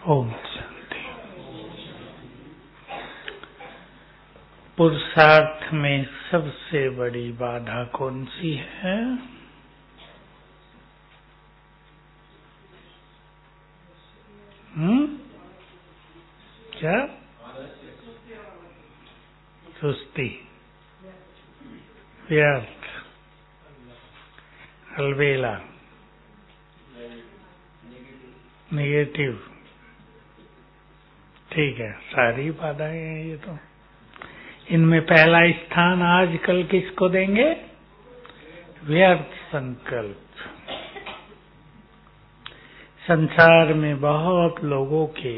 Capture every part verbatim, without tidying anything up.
ओम शांति। पुरुषार्थ में सबसे बड़ी बाधा कौन सी है? हम्म क्या? सुस्ती, व्यर्थ, अलबेला, नेगेटिव। ठीक है, सारी बाधाएं हैं ये तो। इनमें पहला स्थान आजकल किसको देंगे? व्यर्थ संकल्प। संसार में बहुत लोगों के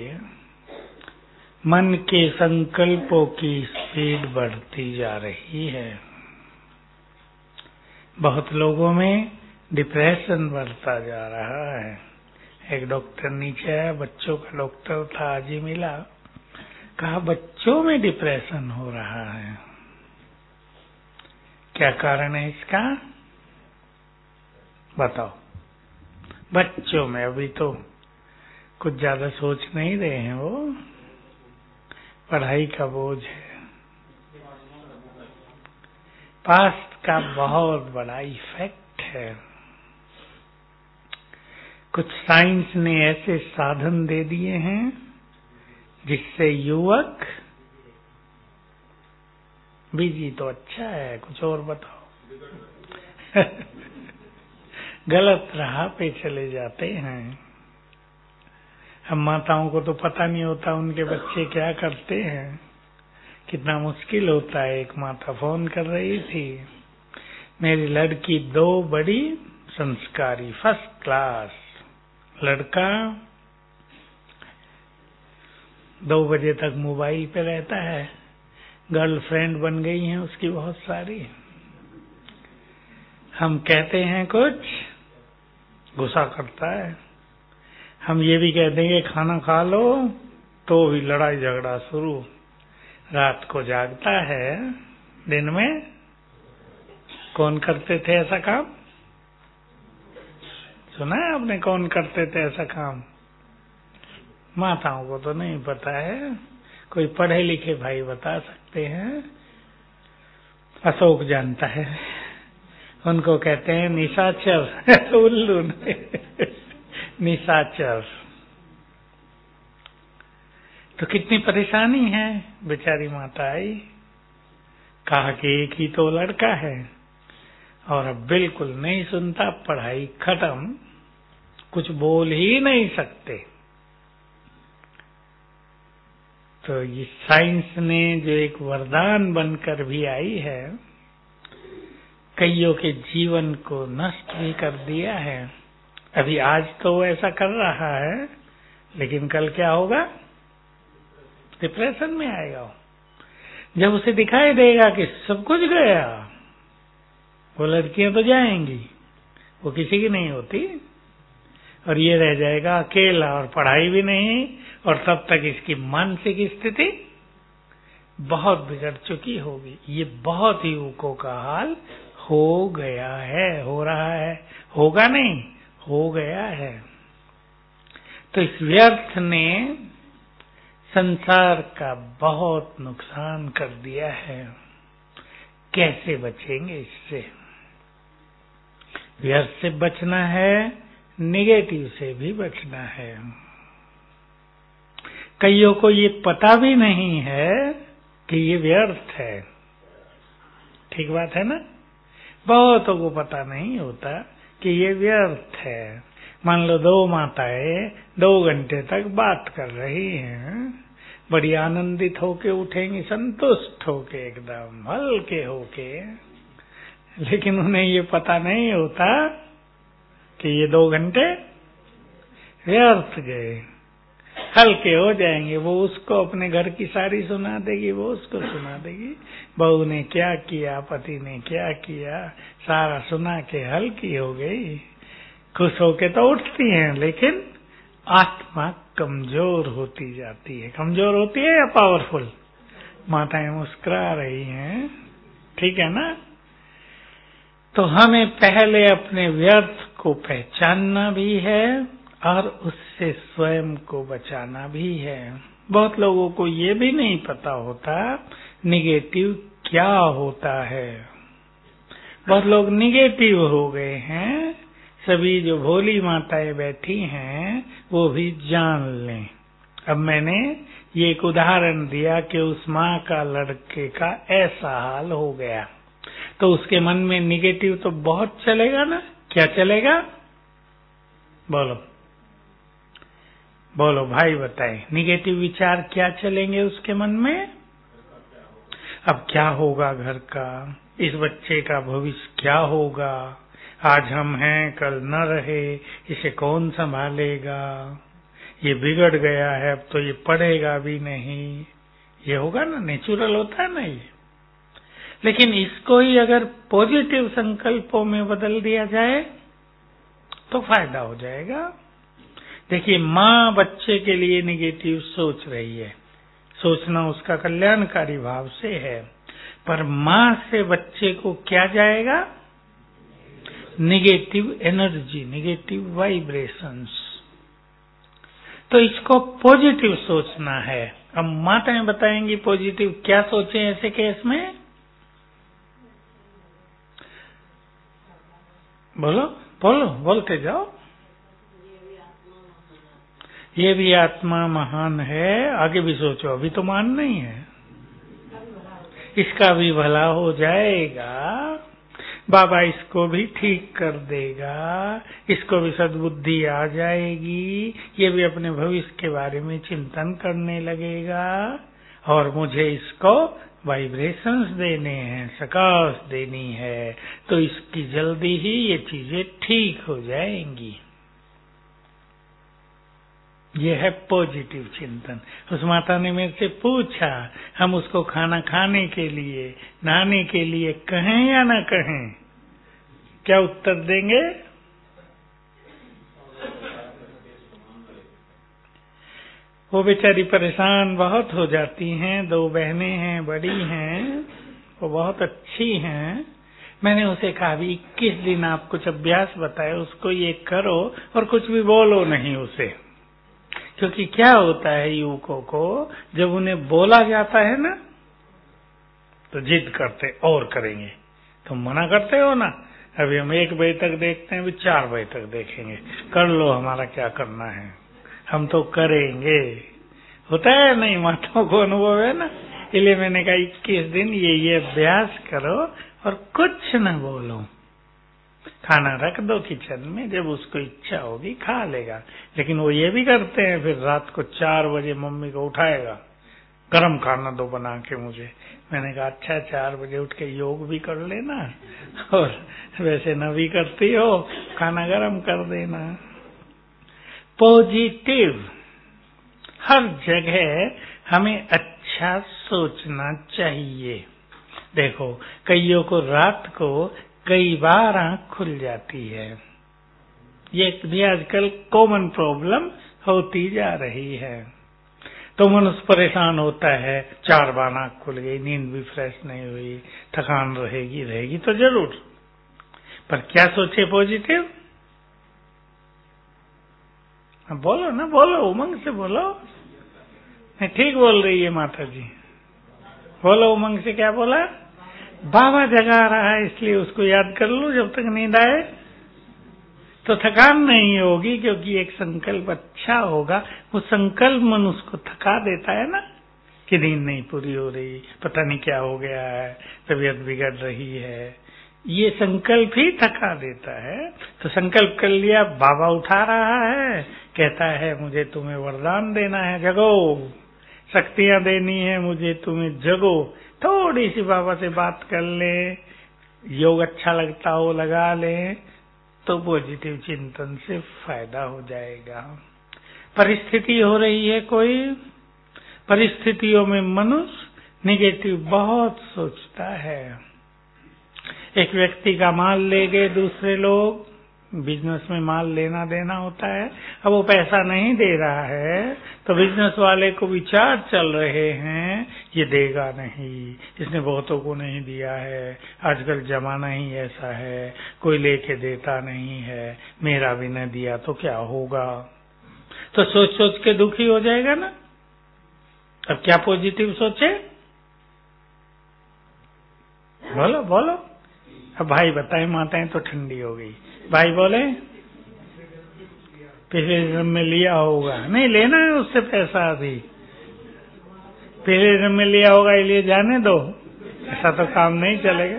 मन के संकल्पों की स्पीड बढ़ती जा रही है। बहुत लोगों में डिप्रेशन बढ़ता जा रहा है। एक डॉक्टर नीचे आया, बच्चों का डॉक्टर था, आज ही मिला, कहा बच्चों में डिप्रेशन हो रहा है। क्या कारण है इसका? बताओ। बच्चों में अभी तो कुछ ज्यादा सोच नहीं रहे हैं, वो पढ़ाई का बोझ है, पास्ट का बहुत बड़ा इफेक्ट है। कुछ साइंस ने ऐसे साधन दे दिए हैं जिससे युवक बिजी तो अच्छा है, कुछ और बताओ। गलत राह पे चले जाते हैं। हम माताओं को तो पता नहीं होता उनके बच्चे क्या करते हैं, कितना मुश्किल होता है। एक माता फोन कर रही थी, मेरी लड़की दो बड़ी संस्कारी, फर्स्ट क्लास, लड़का दो बजे तक मोबाइल पे रहता है, गर्लफ्रेंड बन गई हैं उसकी बहुत सारी। हम कहते हैं कुछ, गुस्सा करता है। हम ये भी कहते हैं कि खाना खा लो, तो भी लड़ाई झगड़ा शुरू। रात को जागता है, दिन में कौन करते थे ऐसा काम? सुना है आपने कौन करते थे ऐसा काम? माताओं को तो नहीं पता है, कोई पढ़े लिखे भाई बता सकते हैं। अशोक जानता है, उनको कहते हैं निशाचर। उल्लू निशाचर। तो कितनी परेशानी है बेचारी माता आई, कहा कि एक ही तो लड़का है और अब बिल्कुल नहीं सुनता, पढ़ाई खत्म, कुछ बोल ही नहीं सकते। तो ये साइंस ने जो एक वरदान बनकर भी आई है, कईयों के जीवन को नष्ट भी कर दिया है। अभी आज तो वो ऐसा कर रहा है, लेकिन कल क्या होगा? डिप्रेशन में आएगा। जब उसे दिखाई देगा कि सब कुछ गया, वो लड़कियां तो जाएंगी, वो किसी की नहीं होती, और ये रह जाएगा अकेला, और पढ़ाई भी नहीं, और तब तक इसकी मानसिक स्थिति बहुत बिगड़ चुकी होगी। ये बहुत युवकों का हाल हो गया है, हो रहा है, होगा नहीं, हो गया है। तो इस व्यर्थ ने संसार का बहुत नुकसान कर दिया है। कैसे बचेंगे इससे? व्यर्थ से बचना है, नेगेटिव से भी बचना है। कईयों को ये पता भी नहीं है कि ये व्यर्थ है। ठीक बात है ना? बहुतों को पता नहीं होता कि ये व्यर्थ है। मान लो दो माताएं दो घंटे तक बात कर रही हैं, बड़ी आनंदित होके उठेंगी, संतुष्ट होके, एकदम हल्के होके, लेकिन उन्हें ये पता नहीं होता कि ये दो घंटे व्यर्थ गए। हल्के हो जाएंगे, वो उसको अपने घर की सारी सुना देगी, वो उसको सुना देगी, बहू ने क्या किया, पति ने क्या किया, सारा सुना के हल्की हो गई। खुश होके तो उठती हैं, लेकिन आत्मा कमजोर होती जाती है। कमजोर होती है या पावरफुल? माताएं मुस्कुरा रही हैं, ठीक है ना? तो हमें पहले अपने व्यर्थ को पहचानना भी है, और उससे स्वयं को बचाना भी है। बहुत लोगों को ये भी नहीं पता होता निगेटिव क्या होता है। बहुत लोग निगेटिव हो गए हैं। सभी जो भोली माताएं बैठी हैं वो भी जान लें। अब मैंने ये एक उदाहरण दिया कि उस माँ का लड़के का ऐसा हाल हो गया, तो उसके मन में निगेटिव तो बहुत चलेगा ना। क्या चलेगा? बोलो बोलो भाई बताएं, निगेटिव विचार क्या चलेंगे उसके मन में? अब क्या होगा घर का, इस बच्चे का भविष्य क्या होगा, आज हम हैं कल न रहे, इसे कौन संभालेगा, ये बिगड़ गया है अब तो ये पढ़ेगा भी नहीं। ये होगा ना, नेचुरल होता है ना ये। लेकिन इसको ही अगर पॉजिटिव संकल्पों में बदल दिया जाए तो फायदा हो जाएगा। देखिए, माँ बच्चे के लिए निगेटिव सोच रही है, सोचना उसका कल्याणकारी भाव से है, पर माँ से बच्चे को क्या जाएगा? Negative energy, negative vibrations. तो इसको पॉजिटिव सोचना है। अब माताएं बताएंगी पॉजिटिव क्या सोचें ऐसे केस में। बोलो बोलो, बोलते जाओ। ये भी आत्मा महान है। आगे भी सोचो, अभी तो मान नहीं है, इसका भी भला हो जाएगा, बाबा इसको भी ठीक कर देगा, इसको भी सद्बुद्धि आ जाएगी, ये भी अपने भविष्य के बारे में चिंतन करने लगेगा, और मुझे इसको वाइब्रेशंस देने हैं, सकाश देनी है, तो इसकी जल्दी ही ये चीजें ठीक हो जाएंगी। ये है पॉजिटिव चिंतन। उस माता ने मेरे से पूछा, हम उसको खाना खाने के लिए, नहाने के लिए कहें या ना कहें, क्या उत्तर देंगे? वो बेचारी परेशान बहुत हो जाती हैं। दो बहनें हैं, बड़ी हैं, वो बहुत अच्छी हैं। मैंने उसे कहा भी इक्कीस दिन आप कुछ अभ्यास बताए उसको, ये करो और कुछ भी बोलो नहीं उसे। क्योंकि क्या होता है युवकों को, जब उन्हें बोला जाता है ना तो जिद करते और करेंगे। तुम मना करते हो ना, अभी हम एक बजे तक देखते हैं, अभी चार बजे तक देखेंगे, कर लो, हमारा क्या करना है, हम तो करेंगे। होता है नहीं, माताओं को अनुभव है ना। इसलिए मैंने कहा इक्कीस दिन ये ये अभ्यास करो और कुछ न बोलो, खाना रख दो किचन में, जब उसको इच्छा होगी खा लेगा। लेकिन वो ये भी करते हैं, फिर रात को चार बजे मम्मी को उठाएगा, गरम खाना दो बना के मुझे। मैंने कहा अच्छा, चार बजे उठ के योग भी कर लेना और वैसे न भी करती हो, खाना गरम कर देना। पॉजिटिव, हर जगह हमें अच्छा सोचना चाहिए। देखो, कईयों को रात को कई बार आंख खुल जाती है, ये भी आजकल कॉमन प्रॉब्लम होती जा रही है। तो मनुष्य परेशान होता है, चार बार आंख खुल गई, नींद भी फ्रेश नहीं हुई, थकान रहेगी रहेगी तो जरूर, पर क्या सोचे पॉजिटिव? बोलो ना, बोलो, उमंग से बोलो। नहीं, ठीक बोल रही है माता जी, बोलो उमंग से। क्या बोला? बाबा जगा रहा है इसलिए उसको याद कर लो, जब तक नींद आए तो थकान नहीं होगी, क्योंकि एक संकल्प अच्छा होगा। वो संकल्प मनुष्य को थका देता है ना, कि नींद नहीं पूरी हो रही, पता नहीं क्या हो गया है, तबीयत बिगड़ रही है, ये संकल्प ही थका देता है। तो संकल्प कर लिया, बाबा उठा रहा है, कहता है मुझे तुम्हें वरदान देना है, जगो, शक्तियां देनी है मुझे, तुम्हें जगो। थोड़ी सी बाबा से बात कर ले, योग अच्छा लगता हो लगा ले, तो पॉजिटिव चिंतन से फायदा हो जाएगा। परिस्थिति हो रही है कोई, परिस्थितियों में मनुष्य निगेटिव बहुत सोचता है। एक व्यक्ति का माल ले गए दूसरे लोग, बिजनेस में माल लेना देना होता है। अब वो पैसा नहीं दे रहा है तो बिजनेस वाले को विचार चल रहे हैं ये देगा नहीं, इसने बहुतों को नहीं दिया है, आजकल जमाना ही ऐसा है, कोई लेके देता नहीं है, मेरा भी न दिया तो क्या होगा। तो सोच सोच के दुखी हो जाएगा ना। अब क्या पॉजिटिव सोचे, बोलो बोलो। अब भाई बताए, माताएं तो ठंडी हो गई। भाई बोले पिछले जन्म में लिया होगा, नहीं लेना है उससे पैसा, अभी पिछले जन्म में लिया होगा इसलिए जाने दो, ऐसा तो काम नहीं चलेगा।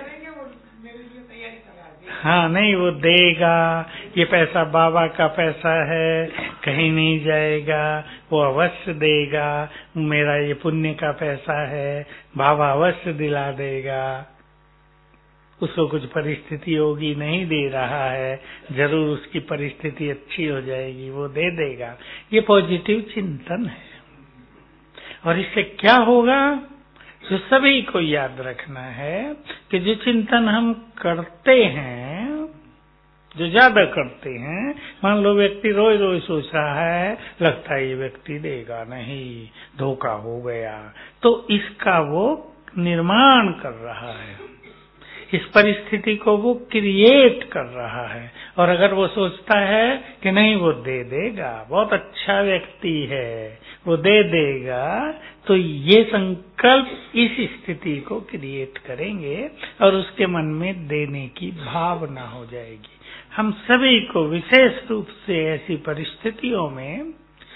हाँ नहीं, वो देगा, ये पैसा बाबा का पैसा है, कहीं नहीं जाएगा, वो अवश्य देगा, मेरा ये पुण्य का पैसा है, बाबा अवश्य दिला देगा। उसको कुछ परिस्थिति होगी, नहीं दे रहा है, जरूर उसकी परिस्थिति अच्छी हो जाएगी, वो दे देगा। ये पॉजिटिव चिंतन है। और इससे क्या होगा, जो सभी को याद रखना है कि जो चिंतन हम करते हैं, जो ज्यादा करते हैं, मान लो व्यक्ति रोज रोज सोच रहा है, लगता है ये व्यक्ति देगा नहीं, धोखा हो गया, तो इसका वो निर्माण कर रहा है, इस परिस्थिति को वो क्रिएट कर रहा है। और अगर वो सोचता है कि नहीं वो दे देगा, बहुत अच्छा व्यक्ति है, वो दे देगा, तो ये संकल्प इस स्थिति को क्रिएट करेंगे और उसके मन में देने की भावना हो जाएगी। हम सभी को विशेष रूप से ऐसी परिस्थितियों में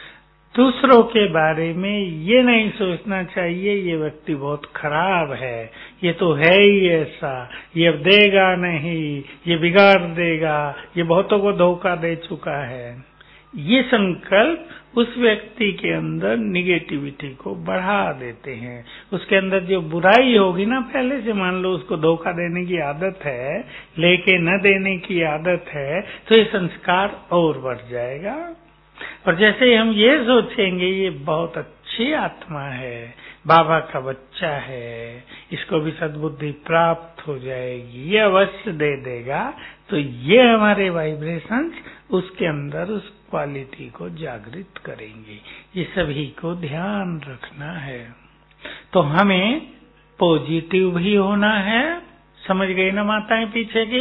दूसरों के बारे में ये नहीं सोचना चाहिए ये व्यक्ति बहुत खराब है, ये तो है ही ऐसा, ये अब देगा नहीं, ये बिगाड़ देगा, ये बहुतों को धोखा दे चुका है। ये संकल्प उस व्यक्ति के अंदर निगेटिविटी को बढ़ा देते हैं। उसके अंदर जो बुराई होगी ना, पहले से मान लो उसको धोखा देने की आदत है, लेके न देने की आदत है, तो ये संस्कार और बढ़ जाएगा। और जैसे हम ये सोचेंगे ये बहुत अच्छी आत्मा है, बाबा का बच्चा है, इसको भी सद्बुद्धि प्राप्त हो जाएगी, ये अवश्य दे देगा, तो ये हमारे वाइब्रेशंस उसके अंदर उस क्वालिटी को जागृत करेंगे। ये सभी को ध्यान रखना है। तो हमें पॉजिटिव भी होना है। समझ गई ना माताएं, पीछे की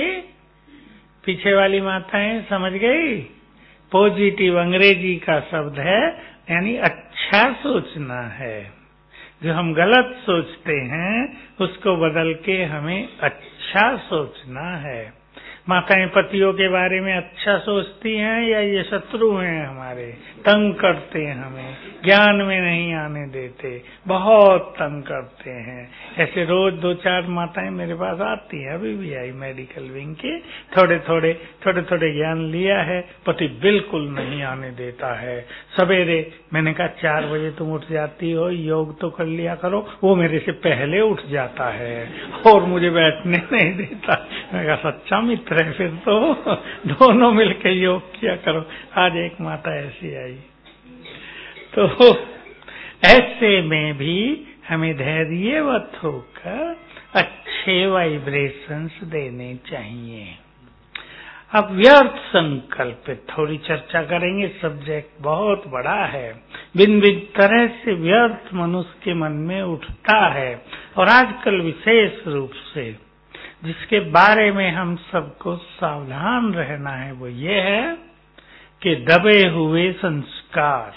पीछे वाली माताएं समझ गई। पॉजिटिव अंग्रेजी का शब्द है, यानी अच्छा सोचना है। जो हम गलत सोचते हैं उसको बदल के हमें अच्छा सोचना है। माताएं पतियों के बारे में अच्छा सोचती हैं या ये शत्रु हैं हमारे, तंग करते हैं, हमें ज्ञान में नहीं आने देते, बहुत तंग करते हैं। ऐसे रोज दो चार माताएं मेरे पास आती हैं, अभी भी आई मेडिकल विंग की, थोड़े थोड़े थोड़े थोड़े ज्ञान लिया है, पति बिल्कुल नहीं आने देता है। सवेरे मैंने कहा चार बजे तुम उठ जाती हो, योग तो कर लिया करो, वो मेरे से पहले उठ जाता है और मुझे बैठने नहीं देता। मैं कहा सच्चा मित्र है फिर तो, दोनों मिलकर योग किया करो। आज एक माता ऐसी आई। तो ऐसे में भी हमें धैर्यवत होकर अच्छे वाइब्रेशंस देने चाहिए। अब व्यर्थ संकल्प पे थोड़ी चर्चा करेंगे, सब्जेक्ट बहुत बड़ा है। भिन्न भिन्न तरह से व्यर्थ मनुष्य के मन में उठता है, और आजकल विशेष रूप से जिसके बारे में हम सबको सावधान रहना है वो ये है कि दबे हुए संस्कार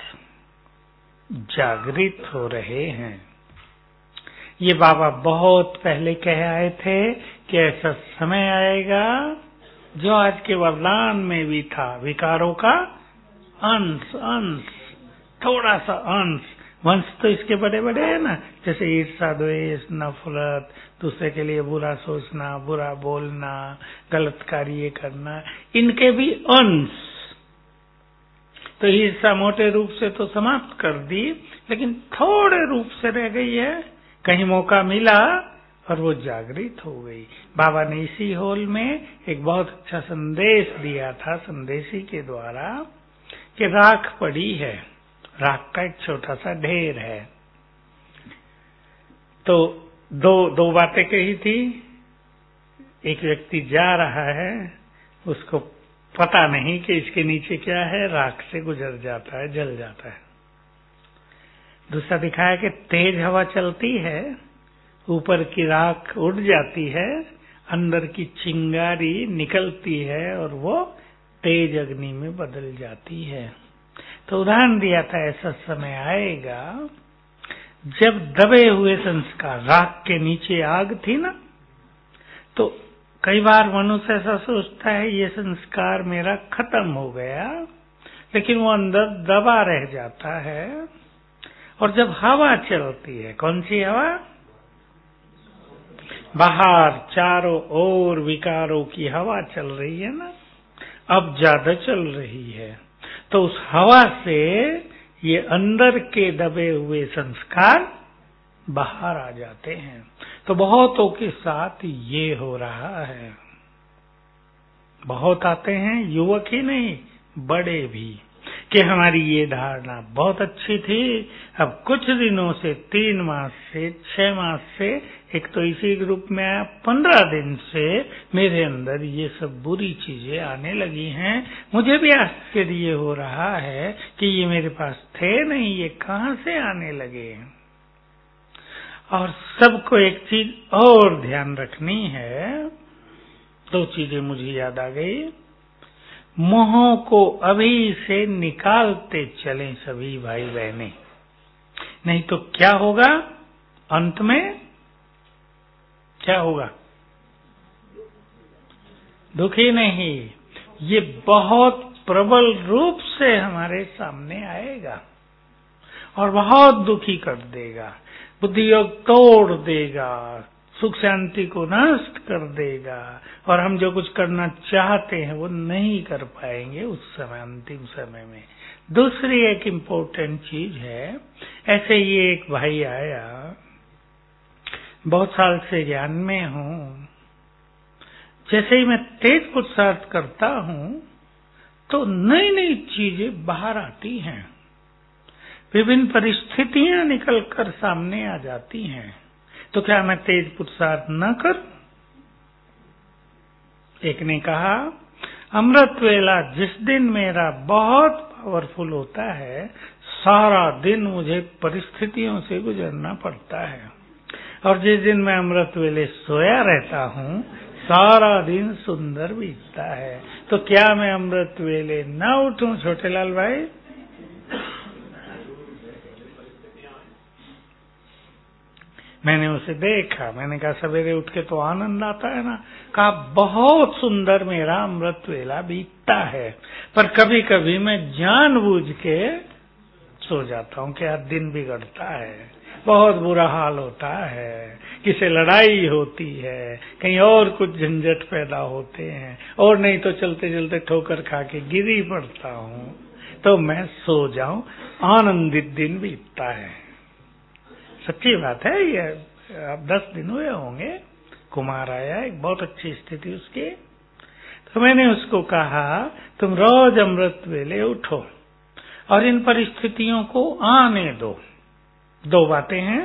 जागृत हो रहे हैं। ये बाबा बहुत पहले कह आए थे कि ऐसा समय आएगा जो आज के वरदान में भी था, विकारों का अंश अंश थोड़ा सा अंश। वंश तो इसके बड़े बड़े हैं ना, जैसे ईर्ष्या, द्वेष, नफरत, दूसरे के लिए बुरा सोचना, बुरा बोलना, गलत कार्य करना, इनके भी अंश। तो ईर्ष्या मोटे रूप से तो समाप्त कर दी, लेकिन थोड़े रूप से रह गई है। कहीं मौका मिला और वो जागृत हो गई। बाबा ने इसी हॉल में एक बहुत अच्छा संदेश दिया था, संदेशी के द्वारा, कि राख पड़ी है, राख का एक छोटा सा ढेर है। तो दो दो बातें कही थी। एक व्यक्ति जा रहा है, उसको पता नहीं कि इसके नीचे क्या है, राख से गुजर जाता है, जल जाता है। दूसरा दिखाया कि तेज हवा चलती है, ऊपर की राख उड़ जाती है, अंदर की चिंगारी निकलती है और वो तेज अग्नि में बदल जाती है। तो उदाहरण दिया था ऐसा समय आएगा जब दबे हुए संस्कार, राख के नीचे आग थी ना, तो कई बार मनुष्य ऐसा सोचता है ये संस्कार मेरा खत्म हो गया, लेकिन वो अंदर दबा रह जाता है। और जब हवा चलती है, कौन सी हवा? बाहर चारों ओर विकारों की हवा चल रही है ना, अब ज्यादा चल रही है, तो उस हवा से ये अंदर के दबे हुए संस्कार बाहर आ जाते हैं। तो बहुतों के साथ ये हो रहा है। बहुत आते हैं, युवक ही नहीं बड़े भी, कि हमारी ये धारणा बहुत अच्छी थी, अब कुछ दिनों से, तीन मास से, छह मास से, एक तो इसी ग्रुप में आया, पंद्रह दिन से मेरे अंदर ये सब बुरी चीजें आने लगी हैं। मुझे भी आश्चर्य हो रहा है कि ये मेरे पास थे नहीं, ये कहां से आने लगे। और सबको एक चीज और ध्यान रखनी है, दो चीजें मुझे याद आ गई। मोह को अभी से निकालते चलें सभी भाई बहनें, नहीं तो क्या होगा, अंत में क्या होगा? दुखी नहीं, ये बहुत प्रबल रूप से हमारे सामने आएगा और बहुत दुखी कर देगा, बुद्धि योग तोड़ देगा, सुख शांति को नष्ट कर देगा, और हम जो कुछ करना चाहते हैं वो नहीं कर पाएंगे उस समय, अंतिम समय में। दूसरी एक इम्पोर्टेंट चीज है, ऐसे ही एक भाई आया, बहुत साल से ज्ञान में हूं, जैसे ही मैं तेज पुरुषार्थ करता हूं तो नई नई चीजें बाहर आती हैं, विभिन्न परिस्थितियां निकलकर सामने आ जाती हैं। तो क्या मैं तेज पुरुषार्थ न कर? एक ने कहा, अमृत वेला जिस दिन मेरा बहुत पावरफुल होता है, सारा दिन मुझे परिस्थितियों से गुजरना पड़ता है, और जिस दिन मैं अमृत वेले सोया रहता हूँ, सारा दिन सुंदर बीतता है। तो क्या मैं अमृत वेले न उठूं छोटेलाल भाई? मैंने उसे देखा, मैंने कहा सवेरे उठ के तो आनंद आता है ना, कहा बहुत सुंदर मेरा अमृत वेला बीतता है, पर कभी कभी मैं जानबूझ के सो जाता हूँ, क्या दिन बिगड़ता है, बहुत बुरा हाल होता है, किसी लड़ाई होती है, कहीं और कुछ झंझट पैदा होते हैं, और नहीं तो चलते चलते ठोकर खा के गिर ही पड़ता हूँ, तो मैं सो जाऊं, आनंदित दिन बीतता है। सच्ची बात है ये। अब दस दिन हुए होंगे, कुमार आया, एक बहुत अच्छी स्थिति उसकी, तो मैंने उसको कहा तुम रोज अमृत वेले उठो और इन परिस्थितियों को आने दो। दो बातें हैं,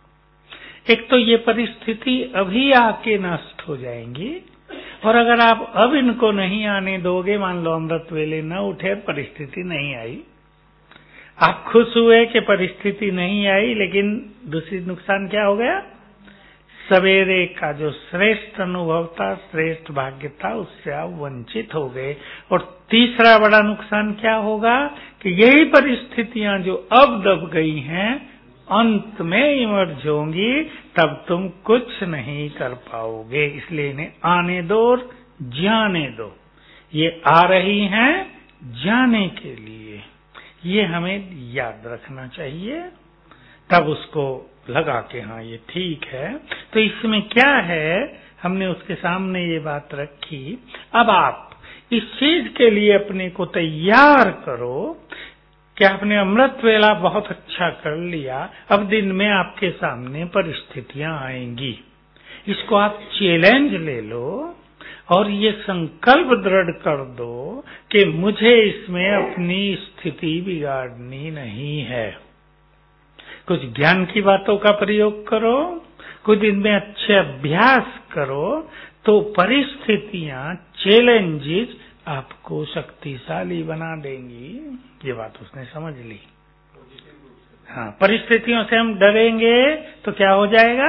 एक तो ये परिस्थिति अभी आके नष्ट हो जाएंगी, और अगर आप अब इनको नहीं आने दोगे, मान लो अमृत वेले न उठे, परिस्थिति नहीं आई, आप खुश हुए कि परिस्थिति नहीं आई, लेकिन दूसरी नुकसान क्या हो गया, सवेरे का जो श्रेष्ठ अनुभव था, श्रेष्ठ भाग्य था, उससे आप वंचित हो गए। और तीसरा बड़ा नुकसान क्या होगा कि यही परिस्थितियां जो अब दब गई हैं, अंत में इमर्ज होंगी, तब तुम कुछ नहीं कर पाओगे। इसलिए इन्हें आने दो और जाने दो, ये आ रही हैं जाने के लिए, ये हमें याद रखना चाहिए, तब उसको लगा कि हाँ ये ठीक है। तो इसमें क्या है, हमने उसके सामने ये बात रखी, अब आप इस चीज के लिए अपने को तैयार करो कि आपने अमृत वेला बहुत अच्छा कर लिया, अब दिन में आपके सामने परिस्थितियां आएंगी, इसको आप चैलेंज ले लो और ये संकल्प दृढ़ कर दो कि मुझे इसमें अपनी स्थिति बिगाड़नी नहीं है। कुछ ज्ञान की बातों का प्रयोग करो, कुछ दिन में अच्छे अभ्यास करो, तो परिस्थितियां, चैलेंजेस आपको शक्तिशाली बना देंगी। ये बात उसने समझ ली। हाँ, परिस्थितियों से हम डरेंगे तो क्या हो जाएगा?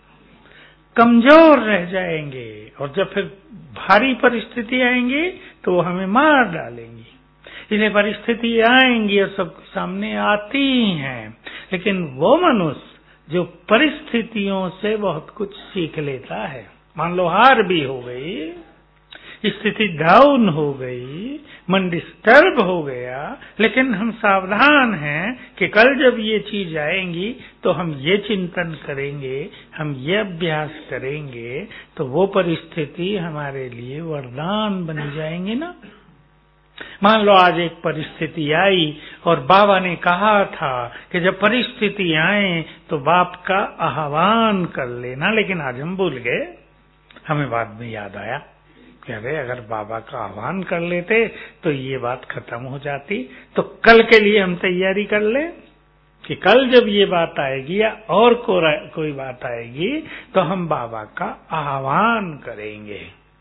कमजोर रह जाएंगे, और जब फिर भारी परिस्थिति आएंगी तो वो हमें मार डालेंगी। इसलिए परिस्थिति आएंगी और सबके सामने आती ही हैं, लेकिन वो मनुष्य जो परिस्थितियों से बहुत कुछ सीख लेता है। मान लो हार भी हो गई, स्थिति डाउन हो गई, मन डिस्टर्ब हो गया, लेकिन हम सावधान हैं कि कल जब ये चीज आएंगी तो हम ये चिंतन करेंगे, हम ये अभ्यास करेंगे, तो वो परिस्थिति हमारे लिए वरदान बन जाएंगी ना। मान लो आज एक परिस्थिति आई और बाबा ने कहा था कि जब परिस्थिति आए तो बाप का आह्वान कर लेना, लेकिन आज हम भूल गए। हमें बाद में याद आया कि अरे अगर बाबा का आह्वान कर लेते तो ये बात खत्म हो जाती। तो कल के लिए हम तैयारी कर लें कि कल जब ये बात आएगी या और को, कोई बात आएगी तो हम बाबा का आह्वान करेंगे।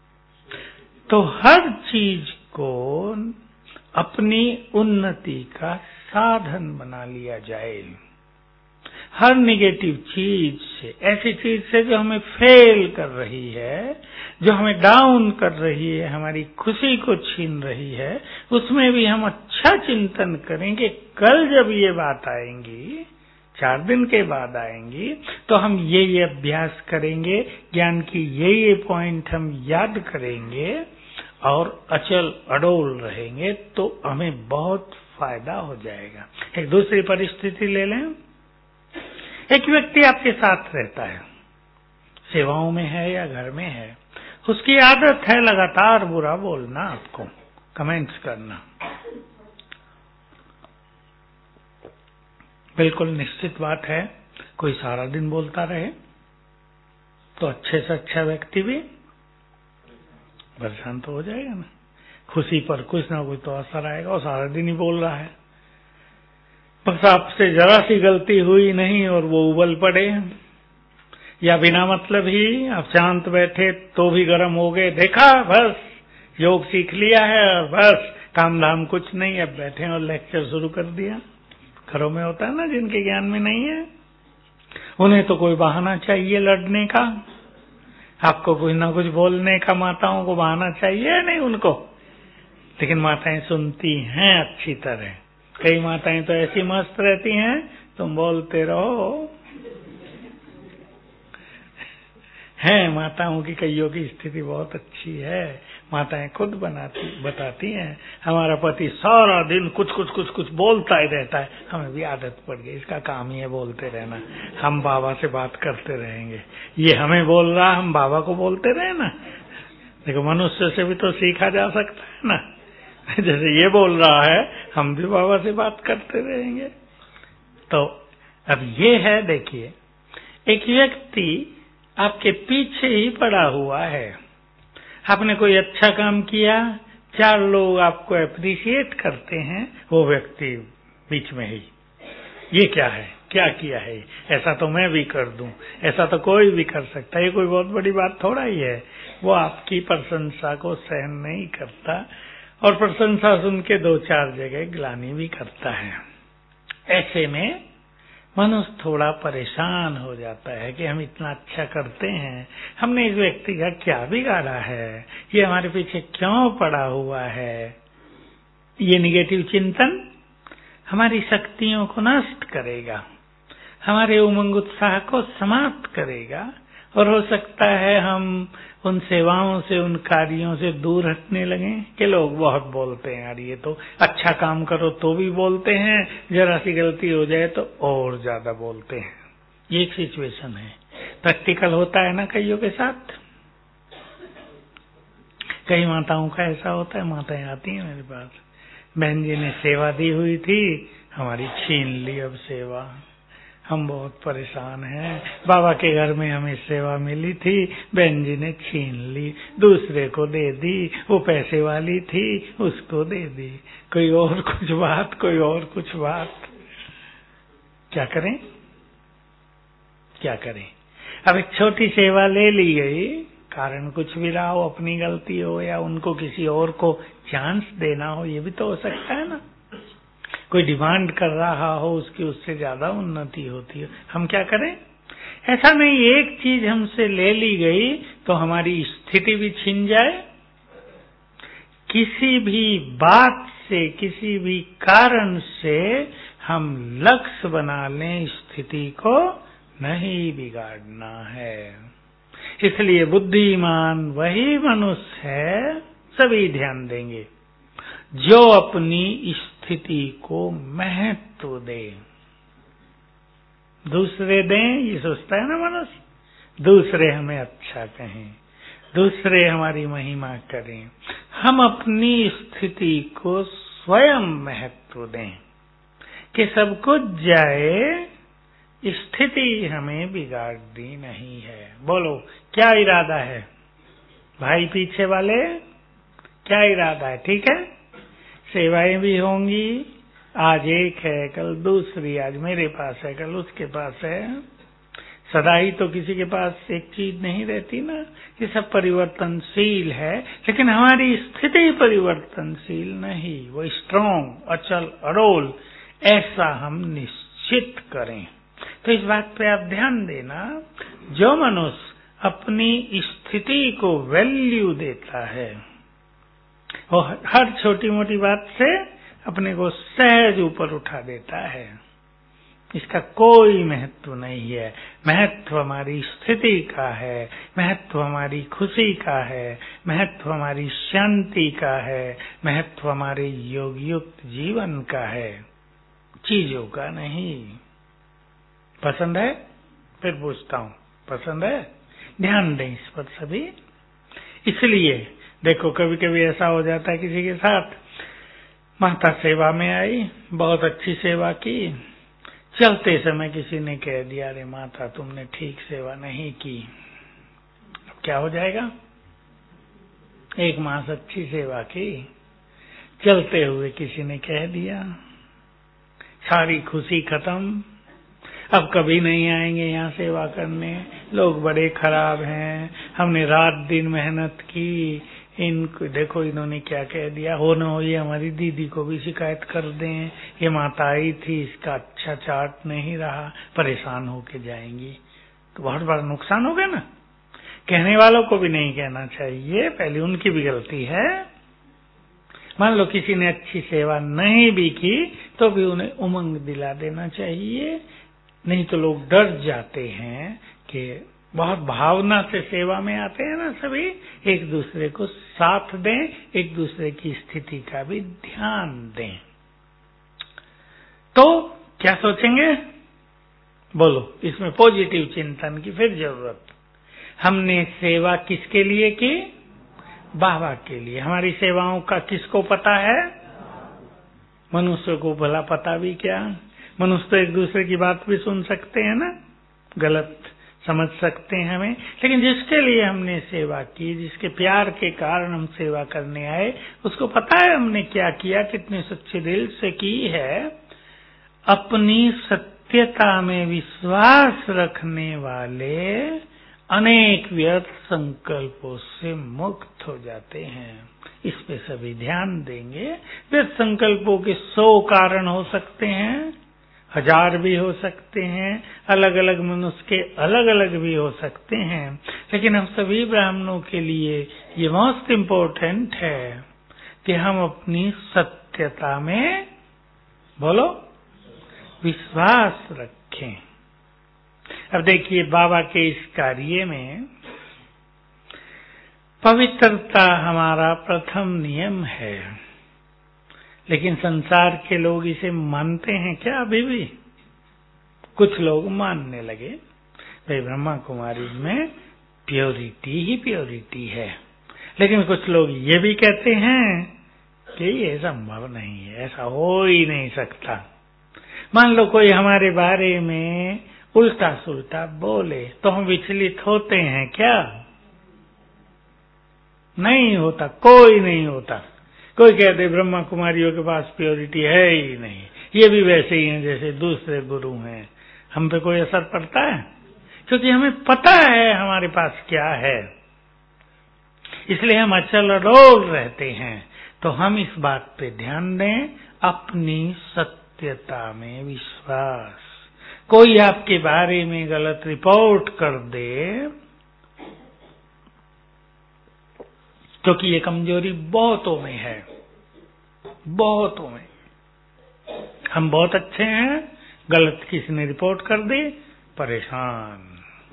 तो हर चीज को अपनी उन्नति का साधन बना लिया जाए। हर निगेटिव चीज से, ऐसी चीज से जो हमें फेल कर रही है, जो हमें डाउन कर रही है, हमारी खुशी को छीन रही है, उसमें भी हम अच्छा चिंतन करेंगे। कल जब ये बात आएंगी, चार दिन के बाद आएंगी, तो हम ये ये अभ्यास करेंगे, ज्ञान की ये ये पॉइंट हम याद करेंगे और अचल अडोल रहेंगे, तो हमें बहुत फायदा हो जाएगा। एक दूसरी परिस्थिति ले लें। एक व्यक्ति आपके साथ रहता है, सेवाओं में है या घर में है, उसकी आदत है लगातार बुरा बोलना, आपको कमेंट्स करना। बिल्कुल निश्चित बात है, कोई सारा दिन बोलता रहे तो अच्छे से अच्छा व्यक्ति भी परेशान तो हो जाएगा ना। खुशी पर कुछ ना कुछ तो असर आएगा, और सारा दिन ही बोल रहा है। बस आपसे जरा सी गलती हुई नहीं और वो उबल पड़े, या बिना मतलब ही आप शांत बैठे तो भी गर्म हो गए। देखा, बस योग सीख लिया है और बस काम धाम कुछ नहीं, अब बैठे और लेक्चर शुरू कर दिया। घरों में होता है ना, जिनके ज्ञान में नहीं है, उन्हें तो कोई बहाना चाहिए लड़ने का। आपको कुछ ना कुछ बोलने का माताओं को बहाना चाहिए नहीं उनको, लेकिन माताएं सुनती हैं अच्छी तरह। कई माताएं तो ऐसी मस्त रहती हैं, तुम बोलते रहो। है माताओं की, कईयों की स्थिति बहुत अच्छी है। माताएं खुद बनाती बताती हैं, हमारा पति सारा दिन कुछ कुछ कुछ कुछ बोलता ही रहता है, हमें भी आदत पड़ गई, इसका काम ही है बोलते रहना। हम बाबा से बात करते रहेंगे, ये हमें बोल रहा, हम बाबा को बोलते रहे ना। देखो, मनुष्य से भी तो सीखा जा सकता है ना। जैसे ये बोल रहा है, हम भी बाबा से बात करते रहेंगे। तो अब ये है, देखिए, एक व्यक्ति आपके पीछे ही पड़ा हुआ है। आपने कोई अच्छा काम किया, चार लोग आपको अप्रिशिएट करते हैं, वो व्यक्ति बीच में ही, ये क्या है, क्या किया है, ऐसा तो मैं भी कर दूं, ऐसा तो कोई भी कर सकता है, ये कोई बहुत बड़ी बात थोड़ा ही है। वो आपकी प्रशंसा को सहन नहीं करता, और प्रशंसा सुन के दो चार जगह ग्लानि भी करता है। ऐसे में मनुष्य थोड़ा परेशान हो जाता है कि हम इतना अच्छा करते हैं, हमने इस व्यक्ति का क्या बिगाड़ा है, ये हमारे पीछे क्यों पड़ा हुआ है। ये निगेटिव चिंतन हमारी शक्तियों को नष्ट करेगा, हमारे उमंग उत्साह को समाप्त करेगा, और हो सकता है हम उन सेवाओं से, उन कार्यों से दूर हटने लगे कि लोग बहुत बोलते हैं यार, ये तो अच्छा काम करो तो भी बोलते हैं, जरा सी गलती हो जाए तो और ज्यादा बोलते हैं। ये एक सिचुएशन है, प्रैक्टिकल होता है ना कईयों के साथ। कई माताओं का ऐसा होता है, माताएं आती हैं मेरे पास, बहन जी ने सेवा दी हुई थी, हमारी छीन ली अब सेवा, हम बहुत परेशान हैं, बाबा के घर में हमें सेवा मिली थी, बहन जी ने छीन ली, दूसरे को दे दी, वो पैसे वाली थी उसको दे दी, कोई और कुछ बात, कोई और कुछ बात। क्या करें क्या करें। अब एक छोटी सेवा ले ली गई, कारण कुछ भी रहा हो, अपनी गलती हो या उनको किसी और को चांस देना हो, ये भी तो हो सकता है ना। कोई डिमांड कर रहा हो, उसकी उससे ज्यादा उन्नति होती है, हम क्या करें? ऐसा नहीं एक चीज हमसे ले ली गई तो हमारी स्थिति भी छिन जाए। किसी भी बात से, किसी भी कारण से हम लक्ष्य बना लें, स्थिति को नहीं बिगाड़ना है। इसलिए बुद्धिमान वही मनुष्य है, सभी ध्यान देंगे, जो अपनी स्थिति को महत्व दे। दूसरे दें ये सोचता है ना मनुष्य, दूसरे हमें अच्छा कहें, दूसरे हमारी महिमा करें। हम अपनी स्थिति को स्वयं महत्व दें कि सब कुछ जाए, स्थिति हमें बिगाड़नी नहीं है। बोलो क्या इरादा है भाई पीछे वाले, क्या इरादा है? ठीक है, सेवाएं भी होंगी, आज एक है कल दूसरी, आज मेरे पास है कल उसके पास है। सदा ही तो किसी के पास एक चीज नहीं रहती ना, ये सब परिवर्तनशील है, लेकिन हमारी स्थिति परिवर्तनशील नहीं, वो स्ट्रॉन्ग, अचल, अड़ोल, ऐसा हम निश्चित करें। तो इस बात पे आप ध्यान देना, जो मनुष्य अपनी स्थिति को वैल्यू देता है, वो हर छोटी मोटी बात से अपने को सहज ऊपर उठा देता है। इसका कोई महत्व नहीं है। महत्व हमारी स्थिति का है, महत्व हमारी खुशी का है, महत्व हमारी शांति का है, महत्व हमारे योग युक्त जीवन का है, चीजों का नहीं। पसंद है? फिर पूछता हूँ, पसंद है? ध्यान दें इस पर सभी। इसलिए देखो, कभी कभी ऐसा हो जाता है किसी के साथ, माता सेवा में आई, बहुत अच्छी सेवा की, चलते समय किसी ने कह दिया, अरे माता तुमने ठीक सेवा नहीं की। अब क्या हो जाएगा? एक मास अच्छी सेवा की, चलते हुए किसी ने कह दिया, सारी खुशी खत्म, अब कभी नहीं आएंगे यहाँ सेवा करने, लोग बड़े खराब हैं, हमने रात दिन मेहनत की, इनको देखो इन्होंने क्या कह दिया, हो न हो ये हमारी दीदी को भी शिकायत कर दें, ये माता आई थी, इसका अच्छा चार्ट नहीं रहा, परेशान होके जाएंगी। तो बहुत बड़ा नुकसान हो गया ना। कहने वालों को भी नहीं कहना चाहिए, पहले उनकी भी गलती है। मान लो किसी ने अच्छी सेवा नहीं भी की तो भी उन्हें उमंग दिला देना चाहिए, नहीं तो लोग डर जाते हैं कि बहुत भावना से सेवा में आते हैं ना सभी, एक दूसरे को साथ दें, एक दूसरे की स्थिति का भी ध्यान दें। तो क्या सोचेंगे? बोलो, इसमें पॉजिटिव चिंतन की फिर जरूरत। हमने सेवा किसके लिए की? बाबा के लिए। हमारी सेवाओं का किसको पता है? मनुष्य को भला पता भी क्या? मनुष्य तो एक दूसरे की बात भी सुन सकते हैं ना, गलत समझ सकते हैं हमें, लेकिन जिसके लिए हमने सेवा की, जिसके प्यार के कारण हम सेवा करने आए, उसको पता है हमने क्या किया, कितने सच्चे दिल से की है। अपनी सत्यता में विश्वास रखने वाले अनेक व्यर्थ संकल्पों से मुक्त हो जाते हैं। इस पे सभी ध्यान देंगे। व्यर्थ संकल्पों के सौ कारण हो सकते हैं, हजार भी हो सकते हैं, अलग अलग मनुष्य के अलग अलग भी हो सकते हैं, लेकिन हम सभी ब्राह्मणों के लिए ये मोस्ट इम्पोर्टेंट है कि हम अपनी सत्यता में, बोलो, विश्वास रखें। अब देखिए, बाबा के इस कार्य में पवित्रता हमारा प्रथम नियम है, लेकिन संसार के लोग इसे मानते हैं क्या? अभी भी कुछ लोग मानने लगे भाई ब्रह्मा कुमारी में प्योरिटी ही प्योरिटी है, लेकिन कुछ लोग ये भी कहते हैं कि ये संभव नहीं है, ऐसा हो ही नहीं सकता। मान लो कोई हमारे बारे में उल्टा सुल्टा बोले तो हम विचलित होते हैं क्या? नहीं होता, कोई नहीं होता। कोई कहते ब्रह्मा कुमारियों के पास प्योरिटी है ही नहीं, ये भी वैसे ही हैं जैसे दूसरे गुरु हैं, हम पे कोई असर पड़ता है? क्योंकि हमें पता है हमारे पास क्या है। इसलिए हम अचल अडोल रहते हैं। तो हम इस बात पे ध्यान दें, अपनी सत्यता में विश्वास। कोई आपके बारे में गलत रिपोर्ट कर दे, क्योंकि ये कमजोरी बहुतों में है, बहुतों में। हम बहुत अच्छे हैं, गलत किसी ने रिपोर्ट कर दी, परेशान।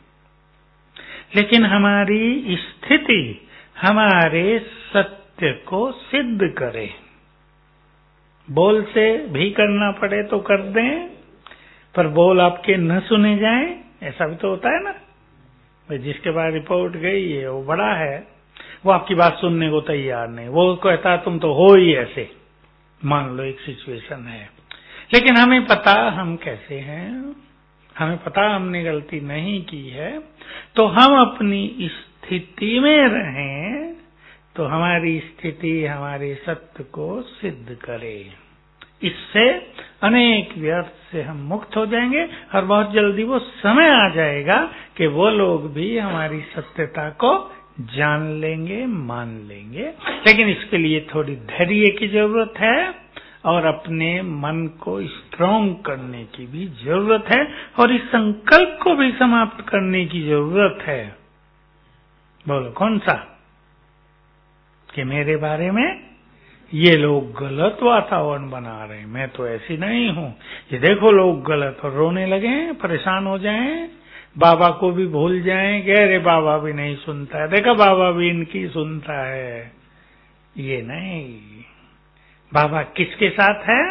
लेकिन हमारी स्थिति हमारे सत्य को सिद्ध करे। बोल से भी करना पड़े तो कर दें, पर बोल आपके न सुने जाएं, ऐसा भी तो होता है ना। भाई जिसके बाद रिपोर्ट गई है वो बड़ा है, वो आपकी बात सुनने को तैयार नहीं, वो कहता तुम तो हो ही ऐसे। मान लो एक सिचुएशन है, लेकिन हमें पता हम कैसे हैं, हमें पता हमने गलती नहीं की है, तो हम अपनी स्थिति में रहें, तो हमारी स्थिति हमारे सत्य को सिद्ध करे। इससे अनेक व्यर्थ से हम मुक्त हो जाएंगे और बहुत जल्दी वो समय आ जाएगा कि वो लोग भी हमारी सत्यता को जान लेंगे, मान लेंगे। लेकिन इसके लिए थोड़ी धैर्य की जरूरत है और अपने मन को स्ट्रांग करने की भी जरूरत है और इस संकल्प को भी समाप्त करने की जरूरत है। बोलो कौन सा? कि मेरे बारे में ये लोग गलत वातावरण बना रहे हैं, मैं तो ऐसी नहीं हूं, ये देखो लोग गलत, और रोने लगे, परेशान हो जाएं, बाबा को भी भूल जाएं कि अरे बाबा भी नहीं सुनता है, देखा बाबा भी इनकी सुनता है। ये नहीं, बाबा किसके साथ है?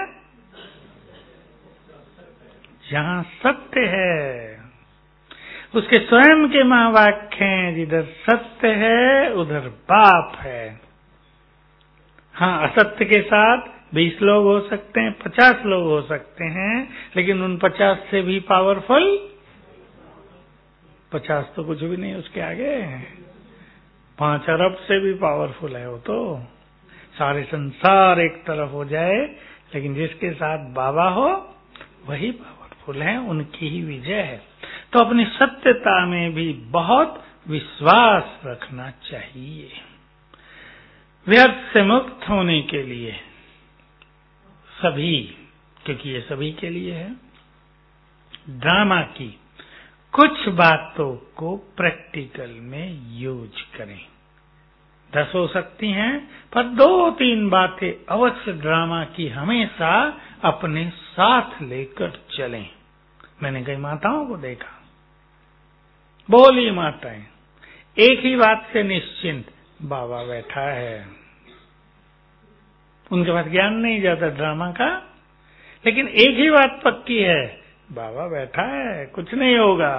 जहां सत्य है, उसके स्वयं के महावाक्य हैं, जिधर सत्य है उधर बाप है। हाँ, असत्य के साथ बीस लोग हो सकते हैं, पचास लोग हो सकते हैं, लेकिन उन पचास से भी पावरफुल, पचास तो कुछ भी नहीं उसके आगे, पांच अरब से भी पावरफुल है वो तो। सारे संसार एक तरफ हो जाए, लेकिन जिसके साथ बाबा हो वही पावरफुल है, उनकी ही विजय है। तो अपनी सत्यता में भी बहुत विश्वास रखना चाहिए। व्यर्थ से मुक्त होने के लिए सभी, क्योंकि ये सभी के लिए है, ड्रामा की कुछ बातों को प्रैक्टिकल में यूज करें। दस हो सकती हैं, पर दो तीन बातें अवश्य ड्रामा की हमेशा अपने साथ लेकर चलें। मैंने कई माताओं को देखा, बोली माताएं, एक ही बात से निश्चिंत, बाबा बैठा है, उनके पास ज्ञान नहीं ज्यादा ड्रामा का, लेकिन एक ही बात पक्की है, बाबा बैठा है, कुछ नहीं होगा।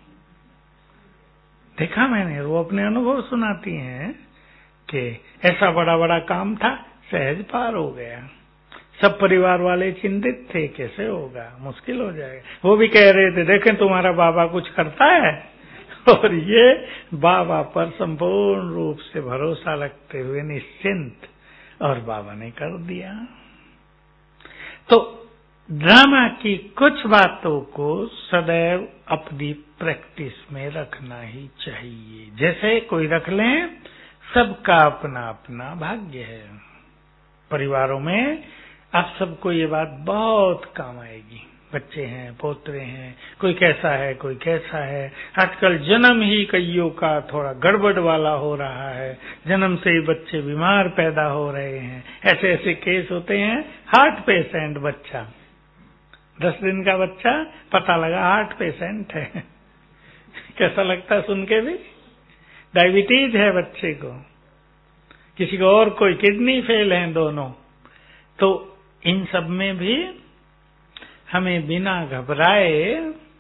देखा मैंने, वो अपने अनुभव सुनाती हैं कि ऐसा बड़ा बड़ा काम था, सहज पार हो गया। सब परिवार वाले चिंतित थे, कैसे होगा, मुश्किल हो जाएगा। वो भी कह रहे थे, देखें तुम्हारा बाबा कुछ करता है, और ये बाबा पर संपूर्ण रूप से भरोसा रखते हुए निश्चिंत, और बाबा ने कर दिया। तो ड्रामा की कुछ बातों को सदैव अपनी प्रैक्टिस में रखना ही चाहिए। जैसे कोई रख लें, सबका अपना अपना भाग्य है। परिवारों में आप सबको ये बात बहुत काम आएगी। बच्चे हैं, पोतरे हैं, कोई कैसा है, कोई कैसा है। आजकल जन्म ही कईयों का थोड़ा गड़बड़ वाला हो रहा है, जन्म से ही बच्चे बीमार पैदा हो रहे हैं। ऐसे ऐसे केस होते हैं। हार्ट पेशेंट बच्चा, दस दिन का बच्चा, पता लगा हार्ट पेशेंट है। कैसा लगता है सुन के भी? डायबिटीज है बच्चे को, किसी को और कोई किडनी फेल है दोनों। तो इन सब में भी हमें बिना घबराए,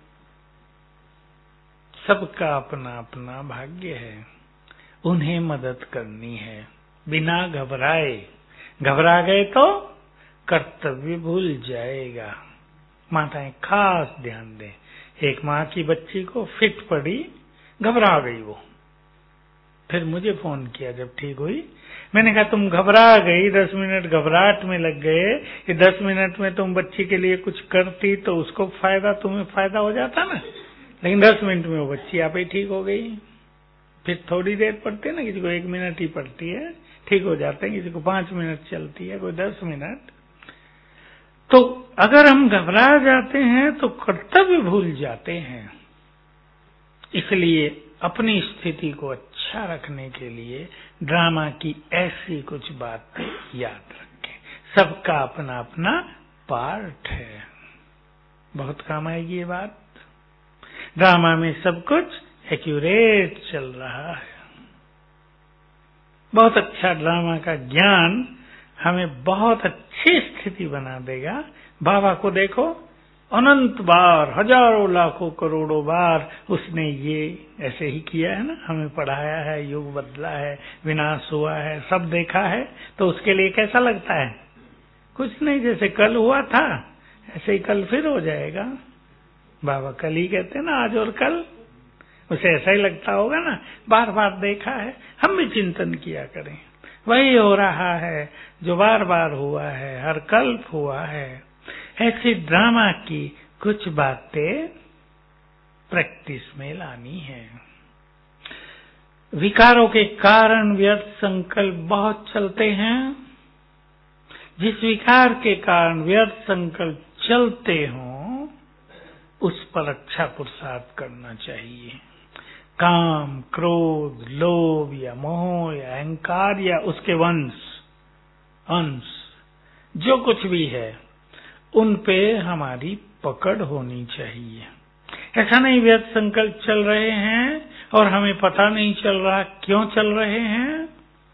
सबका अपना अपना भाग्य है, उन्हें मदद करनी है बिना घबराए। घबरा गए तो कर्तव्य भूल जाएगा। माताएं खास ध्यान दें। एक माँ की बच्ची को फिट पड़ी, घबरा गई वो, फिर मुझे फोन किया जब ठीक हुई। मैंने कहा तुम घबरा गई, दस मिनट घबराहट में लग गए, ये दस मिनट में तुम बच्ची के लिए कुछ करती तो उसको फायदा, तुम्हें फायदा हो जाता ना, लेकिन दस मिनट में वो बच्ची आप ही ठीक हो गई। फिर थोड़ी देर पड़ती है ना, किसी को एक मिनट ही पड़ती है, ठीक हो जाते हैं, किसी को पांच मिनट चलती है, कोई दस मिनट। तो अगर हम घबरा जाते हैं तो कर्तव्य भूल जाते हैं। इसलिए अपनी स्थिति को अच्छा रखने के लिए ड्रामा की ऐसी कुछ बातें याद रखें। सबका अपना अपना पार्ट है, बहुत काम आएगी ये बात। ड्रामा में सब कुछ एक्यूरेट चल रहा है। बहुत अच्छा ड्रामा का ज्ञान हमें बहुत अच्छी स्थिति बना देगा। बाबा को देखो, अनंत बार, हजारों लाखों करोड़ों बार उसने ये ऐसे ही किया है ना, हमें पढ़ाया है, युग बदला है, विनाश हुआ है, सब देखा है। तो उसके लिए कैसा लगता है? कुछ नहीं, जैसे कल हुआ था ऐसे ही कल फिर हो जाएगा। बाबा कल ही कहते हैं ना, आज और कल। उसे ऐसा ही लगता होगा ना, बार बार देखा है। हम भी चिंतन किया करें, वही हो रहा है जो बार बार हुआ है, हर कल्प हुआ है। ऐसी ड्रामा की कुछ बातें प्रैक्टिस में लानी है। विकारों के कारण व्यर्थ संकल्प बहुत चलते हैं। जिस विकार के कारण व्यर्थ संकल्प चलते हों, उस पर अच्छा पुरुषार्थ करना चाहिए। काम, क्रोध, लोभ या मोह या अहंकार या उसके वंश अंश जो कुछ भी है, उन पे हमारी पकड़ होनी चाहिए। ऐसा नहीं व्यर्थ संकल्प चल रहे हैं और हमें पता नहीं चल रहा क्यों चल रहे हैं।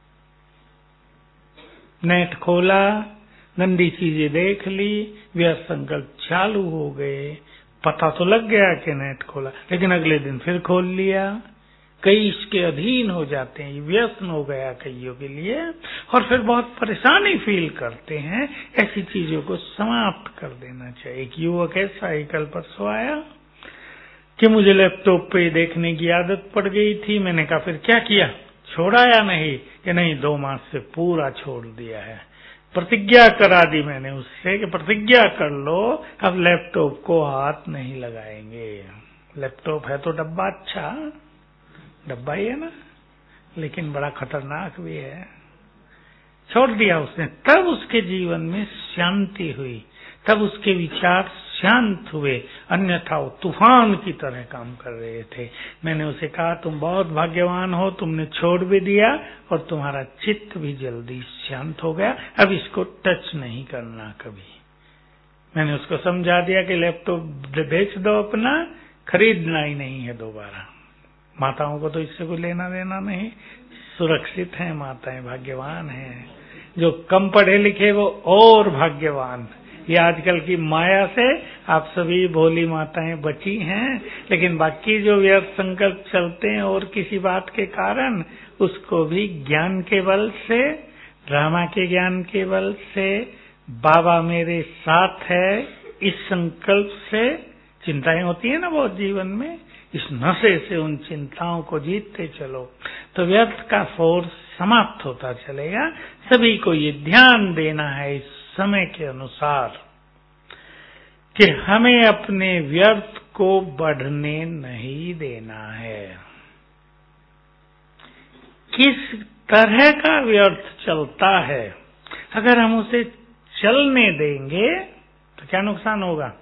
नेट खोला, गंदी चीजें देख ली, व्यर्थ संकल्प चालू हो गए। पता तो लग गया कि नेट खोला, लेकिन अगले दिन फिर खोल लिया। कई इसके अधीन हो जाते हैं, व्यसन हो गया कईयों के लिए, और फिर बहुत परेशानी फील करते हैं। ऐसी चीजों को समाप्त कर देना चाहिए। एक युवक ऐसा ही कल परसों आया कि मुझे लैपटॉप पे देखने की आदत पड़ गई थी। मैंने कहा फिर क्या किया, छोड़ा या नहीं? कि नहीं, दो मास से पूरा छोड़ दिया है। प्रतिज्ञा करा दी मैंने उससे कि प्रतिज्ञा कर लो, अब लैपटॉप को हाथ नहीं लगाएंगे। लैपटॉप है तो डब्बा अच्छा, डब्बा ही है ना, लेकिन बड़ा खतरनाक भी है। छोड़ दिया उसने। तब उसके जीवन में शांति हुई, तब उसके विचार शांत हुए, अन्यथा वो तूफान की तरह काम कर रहे थे। मैंने उसे कहा तुम बहुत भाग्यवान हो, तुमने छोड़ भी दिया और तुम्हारा चित्त भी जल्दी शांत हो गया। अब इसको टच नहीं करना कभी। मैंने उसको समझा दिया कि लैपटॉप बेच दो अपना, खरीदना ही नहीं है दोबारा। माताओं को तो इससे कोई लेना देना नहीं, सुरक्षित हैं माताएं, भाग्यवान हैं। जो कम पढ़े लिखे वो और भाग्यवान। ये आजकल की माया से आप सभी भोली माताएं बची हैं, लेकिन बाकी जो व्यर्थ संकल्प चलते हैं और किसी बात के कारण, उसको भी ज्ञान के बल से, ड्रामा के ज्ञान के बल से, बाबा मेरे साथ है इस संकल्प से, चिंताएं होती है ना बहुत जीवन में, इस नशे से उन चिंताओं को जीतते चलो तो व्यर्थ का फोर्स समाप्त होता चलेगा। सभी को ये ध्यान देना है इस समय के अनुसार कि हमें अपने व्यर्थ को बढ़ने नहीं देना है। किस तरह का व्यर्थ चलता है, अगर हम उसे चलने देंगे तो क्या नुकसान होगा?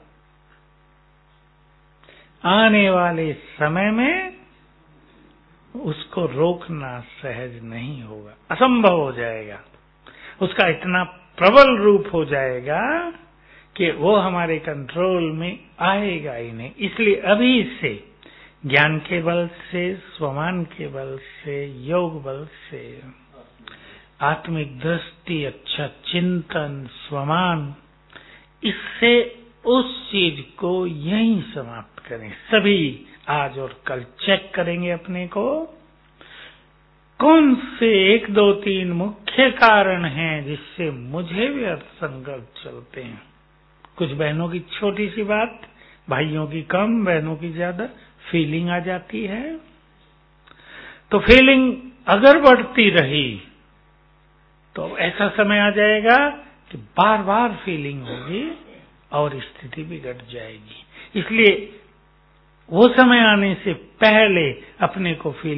आने वाले समय में उसको रोकना सहज नहीं होगा, असंभव हो जाएगा। उसका इतना प्रबल रूप हो जाएगा कि वो हमारे कंट्रोल में आएगा ही नहीं। इसलिए अभी से ज्ञान के बल से, स्वमान के बल से, योग बल से, आत्मिक दृष्टि, अच्छा चिंतन, स्वमान, इससे उस चीज को यहीं समाप्त करें। सभी आज और कल चेक करेंगे अपने को, कौन से एक दो तीन मुख्य कारण हैं जिससे मुझे व्यर्थ संकल्प चलते हैं। कुछ बहनों की छोटी सी बात, भाइयों की कम, बहनों की ज्यादा फीलिंग आ जाती है। तो फीलिंग अगर बढ़ती रही तो ऐसा समय आ जाएगा कि बार बार फीलिंग होगी और स्थिति बिगड़ जाएगी। इसलिए वो समय आने से पहले अपने को फीलिंग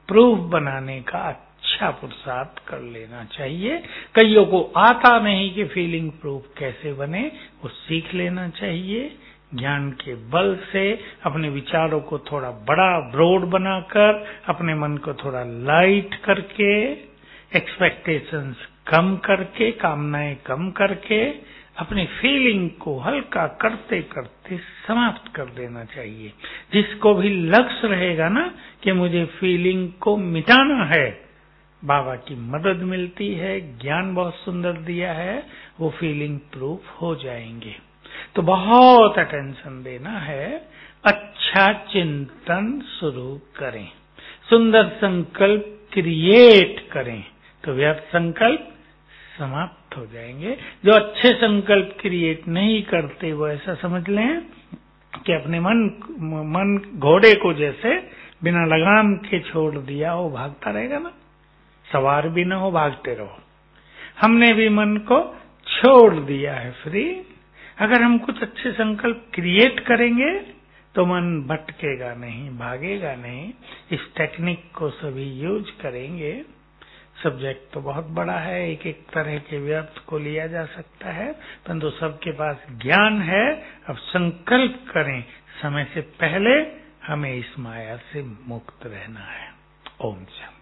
प्रूफ बनाने का अच्छा पुरुषार्थ कर लेना चाहिए। कईयों को आता नहीं कि फीलिंग प्रूफ कैसे बने, वो सीख लेना चाहिए। ज्ञान के बल से अपने विचारों को थोड़ा बड़ा ब्रॉड बनाकर, अपने मन को थोड़ा लाइट करके, एक्सपेक्टेशंस कम करके, कामनाएं कम करके, अपनी फीलिंग को हल्का करते करते समाप्त कर देना चाहिए। जिसको भी लक्ष्य रहेगा ना कि मुझे फीलिंग को मिटाना है, बाबा की मदद मिलती है, ज्ञान बहुत सुंदर दिया है, वो फीलिंग प्रूफ हो जाएंगे। तो बहुत अटेंशन देना है। अच्छा चिंतन शुरू करें, सुंदर संकल्प क्रिएट करें, तो व्यर्थ संकल्प समाप्त हो जाएंगे। जो अच्छे संकल्प क्रिएट नहीं करते वो ऐसा समझ लें कि अपने मन मन घोड़े को जैसे बिना लगाम के छोड़ दिया, वो भागता रहेगा ना, सवार भी ना हो, भागते रहो। हमने भी मन को छोड़ दिया है फ्री। अगर हम कुछ अच्छे संकल्प क्रिएट करेंगे तो मन भटकेगा नहीं, भागेगा नहीं। इस टेक्निक को सभी यूज करेंगे। सब्जेक्ट तो बहुत बड़ा है, एक एक तरह के व्यर्थ को लिया जा सकता है, परंतु सबके पास ज्ञान है। अब संकल्प करें, समय से पहले हमें इस माया से मुक्त रहना है। ओम शांति।